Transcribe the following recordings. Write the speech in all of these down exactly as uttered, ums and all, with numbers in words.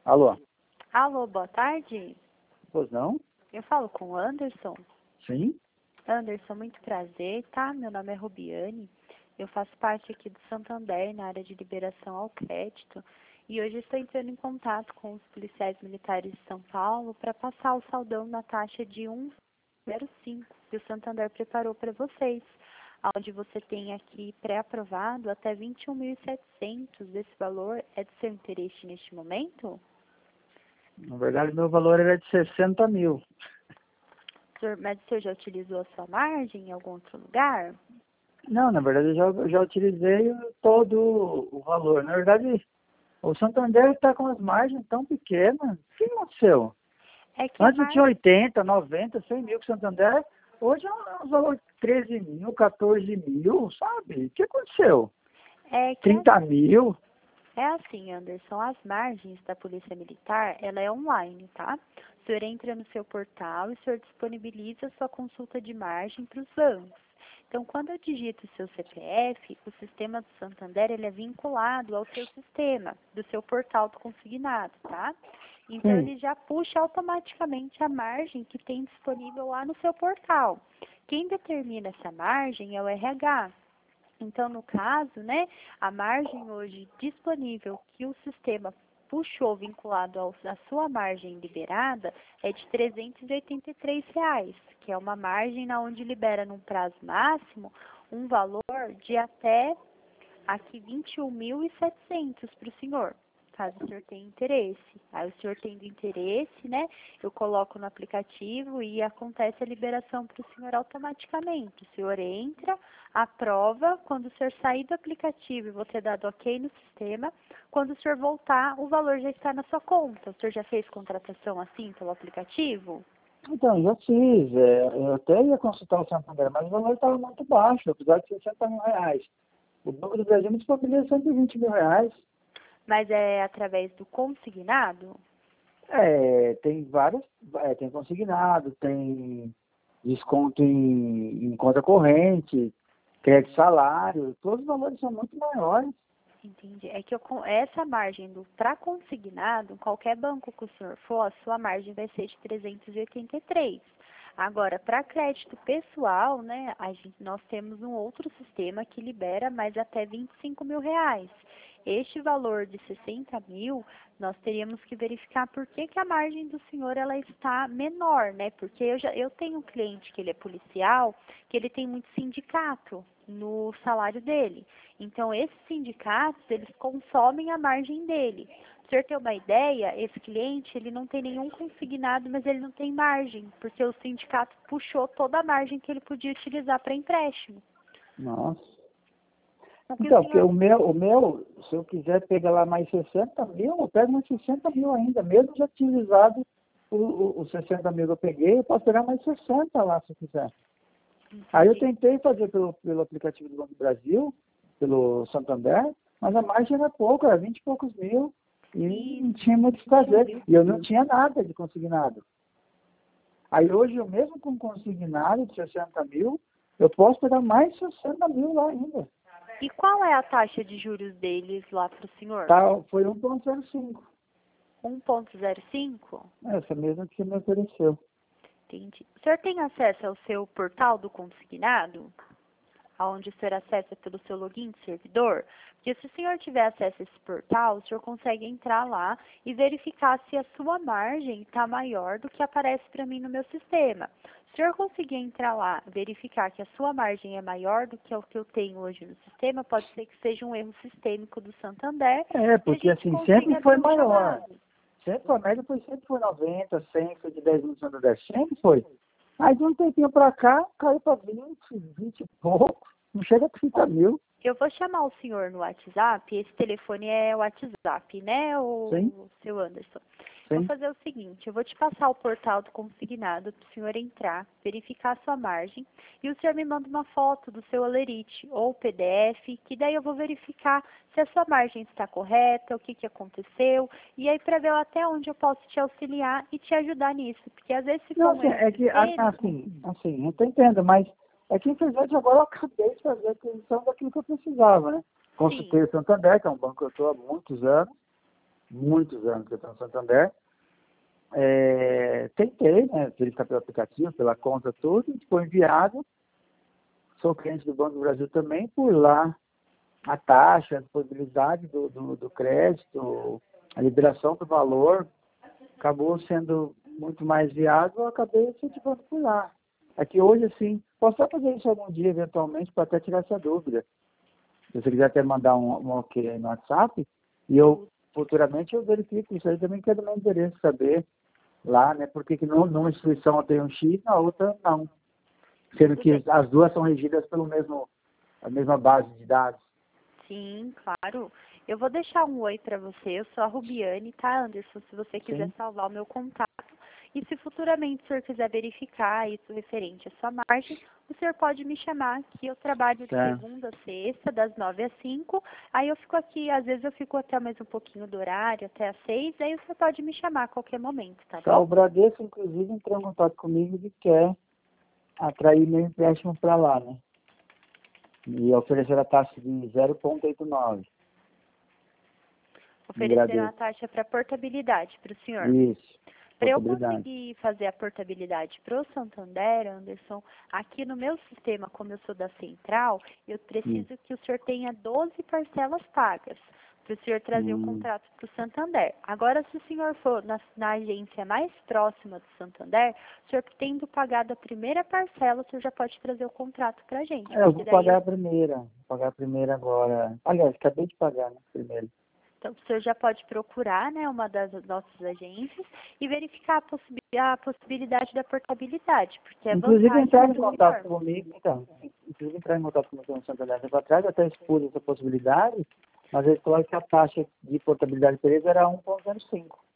Alô? Alô, boa tarde. Pois não? Eu falo com o Anderson. Sim? Anderson, muito prazer, tá? Meu nome é Rubiane. Eu faço parte aqui do Santander, na área de liberação ao crédito. E hoje estou entrando em contato com os policiais militares de São Paulo para passar o saldão na taxa de um vírgula zero cinco que o Santander preparou para vocês, onde você tem aqui pré-aprovado até vinte e um mil e setecentos. Esse valor é de seu interesse neste momento? Na verdade, meu valor era de sessenta mil. Senhor, mas o senhor já utilizou a sua margem em algum outro lugar? Não, na verdade, eu já, eu já utilizei todo o valor. Na verdade, o Santander está com as margens tão pequenas. O que aconteceu? É que a Antes tinha margem... oitenta, noventa, cem mil com o Santander. Hoje é um, um valor de treze mil, quatorze mil, sabe? O que aconteceu? É que trinta mil? é assim, Anderson, as margens da Polícia Militar, ela é online, tá? O senhor entra no seu portal e o senhor disponibiliza a sua consulta de margem para os bancos. Então, quando eu digito o seu C P F, o sistema do Santander, ele é vinculado ao seu sistema, do seu portal do consignado, tá? Então, Sim. ele já puxa automaticamente a margem que tem disponível lá no seu portal. Quem determina essa margem é o R H. Então, no caso, né, a margem hoje disponível que o sistema puxou vinculado ao, à sua margem liberada é de trezentos e oitenta e três reais, que é uma margem na onde libera num prazo máximo um valor de até aqui vinte e um mil e setecentos para o senhor, caso o senhor tenha interesse. Aí o senhor tendo interesse, né, eu coloco no aplicativo e acontece a liberação para o senhor automaticamente. O senhor entra, aprova, quando o senhor sair do aplicativo e você dado ok no sistema, quando o senhor voltar, o valor já está na sua conta. O senhor já fez contratação assim pelo aplicativo? Então, já fiz. É, eu até ia consultar o Santander, mas o valor estava muito baixo, apesar de sessenta mil reais. O Banco do Brasil me disponibiliza cento e vinte mil reais. Mas é através do consignado? É, tem várias, é, tem consignado, tem desconto em, em conta corrente, crédito salário, todos os valores são muito maiores. Entendi. É que eu, com essa margem do para consignado, qualquer banco que o senhor for, a sua margem vai ser de trezentos e oitenta e três. Agora, para crédito pessoal, né, a gente, nós temos um outro sistema que libera mais até vinte e cinco mil reais. Este valor de sessenta mil, nós teríamos que verificar por que, que a margem do senhor ela está menor, né? Porque eu, já, eu tenho um cliente que ele é policial, que ele tem muito sindicato no salário dele. Então, esses sindicatos, eles consomem a margem dele. Para o senhor ter uma ideia, esse cliente, ele não tem nenhum consignado, mas ele não tem margem, porque o sindicato puxou toda a margem que ele podia utilizar para empréstimo. Nossa. O que o Então, porque senhor... o meu, o meu, se eu quiser pegar lá mais sessenta mil, eu pego mais sessenta mil ainda, mesmo já utilizado o, o, os sessenta mil que eu peguei, eu posso pegar mais sessenta lá se eu quiser. Aí eu tentei fazer pelo, pelo aplicativo do Banco do Brasil, pelo Santander, mas a margem era pouco, era vinte e poucos mil, e não tinha muito o que fazer. E eu não tinha nada de consignado. Aí hoje, eu mesmo com consignado de sessenta mil, eu posso pegar mais sessenta mil lá ainda. E qual é a taxa de juros deles lá para o senhor? Tá, foi um ponto zero cinco. um ponto zero cinco? Essa mesma que você me ofereceu. Entendi. O senhor tem acesso ao seu portal do consignado? Onde o senhor acessa pelo seu login de servidor? Porque se o senhor tiver acesso a esse portal, o senhor consegue entrar lá e verificar se a sua margem está maior do que aparece para mim no meu sistema. Se o senhor conseguir entrar lá, verificar que a sua margem é maior do que o que eu tenho hoje no sistema, pode ser que seja um erro sistêmico do Santander. É, porque assim, sempre foi maior. Chamado. Sempre a média foi sempre foi noventa, cem, foi de dez mil no Santander, sempre foi. Aí de um tempinho pra cá, caiu pra vinte, vinte e pouco, não chega a trinta mil. Eu vou chamar o senhor no WhatsApp, esse telefone é o WhatsApp, né, Sim, o seu Anderson? Vou sim. fazer o seguinte, eu vou te passar o portal do consignado para o senhor entrar, verificar a sua margem, e o senhor me manda uma foto do seu Olerite ou P D F, que daí eu vou verificar se a sua margem está correta, o que, que aconteceu, e aí para ver até onde eu posso te auxiliar e te ajudar nisso, porque às vezes se for Não, um assim, erro é que, a- sistêmico, assim, assim, eu tô entendendo, mas é que infelizmente agora eu acabei de fazer a aquisição daquilo que eu precisava, né? sim, Consultei o Santander, que é um banco que eu estou há muitos anos, muitos anos que eu estou no Santander. É, tentei, né, verificar pelo aplicativo, pela conta, tudo, foi enviado. Sou cliente do Banco do Brasil também, por lá a taxa, a disponibilidade do, do, do crédito, a liberação do valor, acabou sendo muito mais viável, eu acabei efetivando por lá. Aqui hoje, assim, posso até fazer isso algum dia, eventualmente, para até tirar essa dúvida. Se você quiser até mandar um, um ok no WhatsApp, e eu, futuramente, eu verifico isso aí também, que é do meu interesse saber lá, né, porque que num- numa instituição tem um X, na outra não. Sendo que as duas são regidas pelo mesmo, a mesma base de dados. Sim, claro. Eu vou deixar um oi para você. Eu sou a Rubiane, tá, Anderson? Se você quiser Sim. salvar o meu contato. E se futuramente o senhor quiser verificar isso referente à sua margem, o senhor pode me chamar, que eu trabalho de Certo. segunda a sexta, das nove às cinco. Aí eu fico aqui, às vezes eu fico até mais um pouquinho do horário, até às seis. Aí o senhor pode me chamar a qualquer momento, tá Tá, o bom? Bradesco, inclusive, entrou em contato comigo e quer atrair meu empréstimo para lá, né? E oferecer a taxa de zero vírgula oitenta e nove. Oferecer uma taxa para portabilidade para o senhor. Isso, Para eu portabilidade. conseguir fazer a portabilidade para o Santander, Anderson, aqui no meu sistema, como eu sou da Central, eu preciso Isso. que o senhor tenha doze parcelas pagas para o senhor trazer o Hum, contrato para o Santander. Agora, se o senhor for na, na agência mais próxima do Santander, o senhor tendo pagado a primeira parcela, o senhor já pode trazer o contrato para a gente. é, eu Porque vou daí pagar eu a primeira. Vou pagar a primeira agora. Aliás, acabei de pagar, né? Primeiro. Então, o senhor já pode procurar, né, uma das nossas agências e verificar a, possibi a possibilidade da portabilidade, porque é Inclusive vantagem entraram para em o contato senhor. comigo, então, inclusive entraram em contato comigo no Santander tempo atrás, até expus essa possibilidade, mas eles falaram que a taxa de portabilidade para eles era um vírgula zero cinco.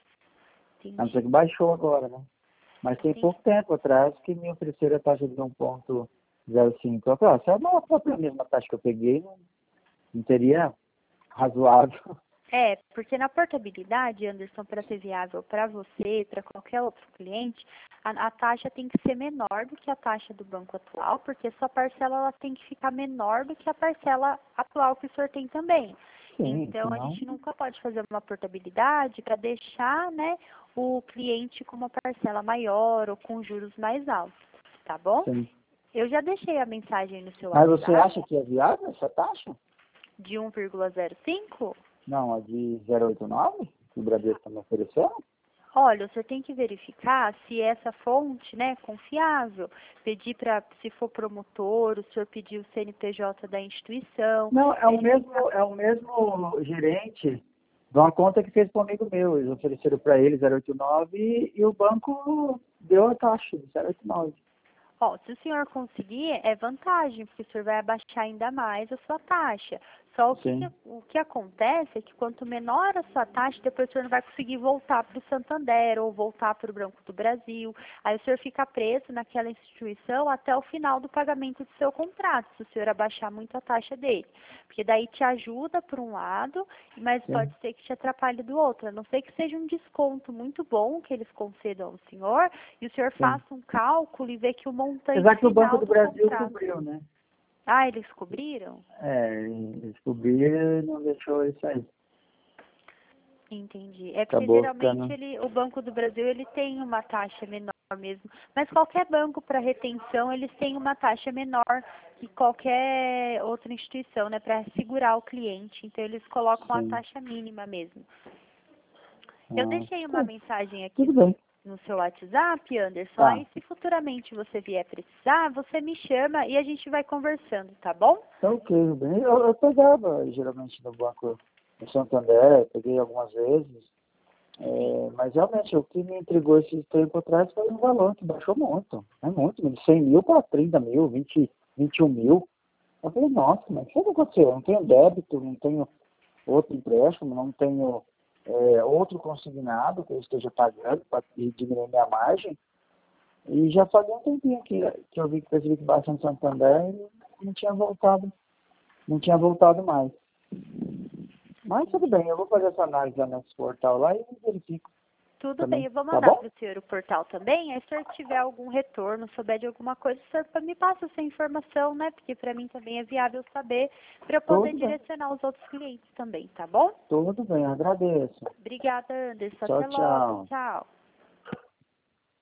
A não ser que Entendi. baixou agora, né? Mas tem Entendi. pouco tempo atrás que me ofereceram a taxa de um vírgula zero cinco. Eu falei, ah, se é a própria mesma taxa que eu peguei, não, não teria razoável. É, porque na portabilidade, Anderson, para ser viável para você, para qualquer outro cliente, a, a taxa tem que ser menor do que a taxa do banco atual, porque sua parcela ela tem que ficar menor do que a parcela atual que o senhor tem também. Sim, Então, a senão, gente nunca pode fazer uma portabilidade para deixar, né, o cliente com uma parcela maior ou com juros mais altos, tá bom? sim. Eu já deixei a mensagem no seu Mas você WhatsApp acha que é viável essa taxa? de um vírgula zero cinco. Não, a de zero vírgula oitenta e nove, que o Bradesco está me oferecendo? Olha, o senhor tem que verificar se essa fonte, né, é confiável. Pedir para, se for promotor, o senhor pedir o C N P J da instituição. Não, é o verificar- mesmo, é o mesmo gerente de uma conta que fez para um amigo meu. Eles ofereceram para ele zero vírgula oitenta e nove e, e o banco deu a taxa de zero vírgula oitenta e nove. Ó, se o senhor conseguir, é vantagem, porque o senhor vai abaixar ainda mais a sua taxa. Só o que, Sim. o que acontece é que quanto menor a sua taxa, depois o senhor não vai conseguir voltar para o Santander ou voltar para o Banco do Brasil. Aí o senhor fica preso naquela instituição até o final do pagamento do seu contrato, se o senhor abaixar muito a taxa dele. Porque daí te ajuda por um lado, mas Sim. pode ser que te atrapalhe do outro. A não ser que seja um desconto muito bom que eles concedam ao senhor e o senhor Sim. faça um cálculo e vê que o montante Apesar que o Banco final do do Brasil contrato. cobriu, né? Ah, eles cobriram? É, eles cobriram e não deixou isso aí. Entendi. É porque Acabou geralmente ficando. ele, o Banco do Brasil ele tem uma taxa menor mesmo. Mas qualquer banco para retenção, eles têm uma taxa menor que qualquer outra instituição, né? Para segurar o cliente. Então eles colocam a Sim. taxa mínima mesmo. Eu Ah, deixei uma tá. mensagem aqui Tudo no, bem. no seu WhatsApp, Anderson. Tá. Aí se futuramente você vier precisar, você me chama e a gente vai conversando, tá bom? Tá ok, bem. Eu, eu pegava geralmente no Banco do Santander, peguei algumas vezes. É, mas realmente o que me intrigou esse tempo atrás foi o valor, que baixou muito. É muito, de cem mil para trinta mil, vinte, vinte e um mil. Eu falei, nossa, mas o que aconteceu? Eu não tenho débito, não tenho outro empréstimo, não tenho é, outro consignado que eu esteja pagando para diminuir minha margem. E já fazia um tempinho que, que eu vi que percebi que baixou no Santander e não tinha voltado, não tinha voltado mais. Mas tudo bem, eu vou fazer essa análise lá nesse portal lá e verifico Tudo também. bem, eu vou Tá mandar bom? para o senhor o portal também. Aí, se o senhor tiver algum retorno, souber de alguma coisa, o senhor me passa essa informação, né? Porque para mim também é viável saber, para eu poder Tudo bem. direcionar os outros clientes também, tá bom? Tudo bem, agradeço. Obrigada, Anderson. Tchau, Até logo. tchau. Tchau.